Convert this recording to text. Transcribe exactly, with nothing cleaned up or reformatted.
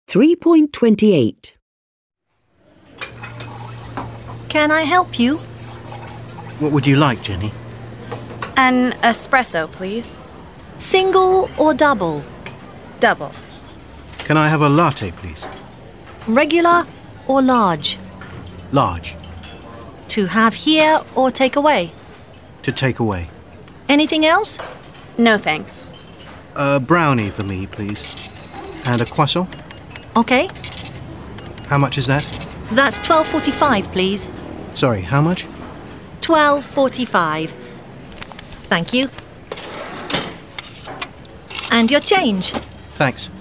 three point two eight. Can I help you? What would you like, Jenny? An espresso, please. Single or double? Double. Can I have a latte, please? Regular or large? Large. To have here or take away? To take away. Anything else? No thanks. A brownie for me, please. And a croissant. Okay. How much is that? That's twelve forty-five, please. Sorry, how much? twelve forty-five. Thank you. And your change. Thanks.